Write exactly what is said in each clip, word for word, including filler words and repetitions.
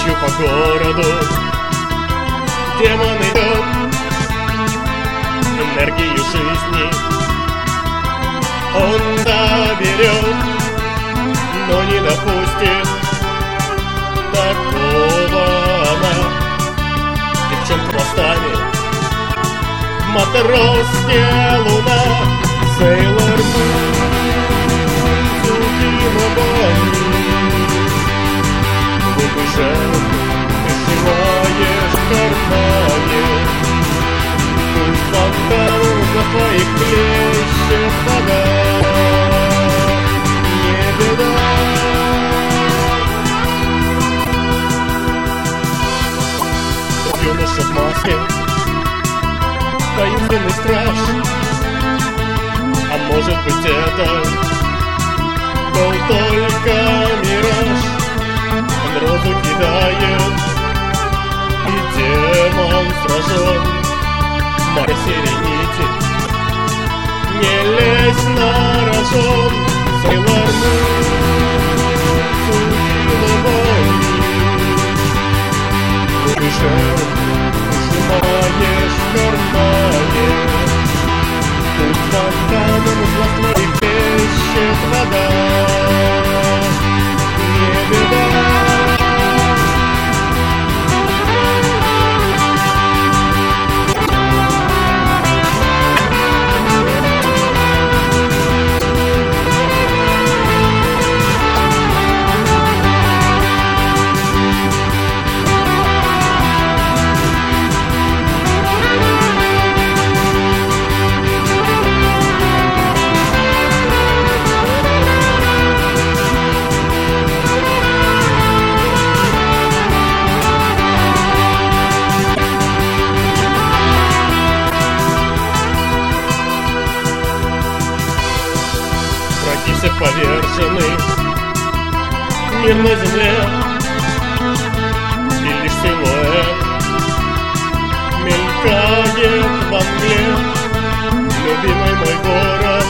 ночью по городу демон идет, энергию жизни он доберет, но не допустит такого она. Девчонка восстанет, матросская луна, Сейлор Мун, судьбина уже сжимаешь в кармане, пусть фонтан на твоих плечах вода, не беда. Юноша в маске, таинственный страж, а может быть это был только мираж. Он розу кидает, и демон сражен. Море сиренити, не лезь на рожон. Сейлор Мун, судила бой, уже сжимаешь в кармане, пусть фонтаном из твоих плещет вода, не беда. Все повержены, мир на земле, и лишь силуэт мелькает во мгле. Любимый мой город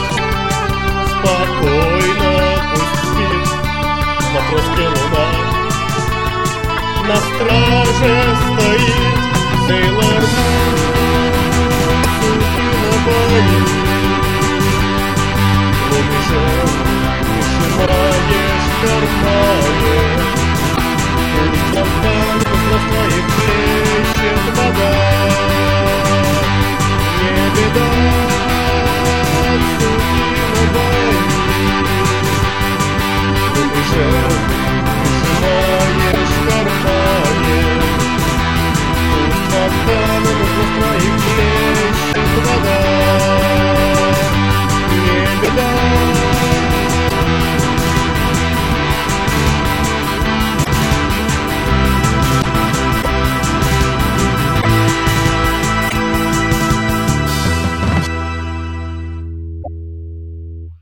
спокойно пусть спит, матросская луна на страже стоит. Сейлор Мун, судьбина боит, уже сжимаешь в кармане,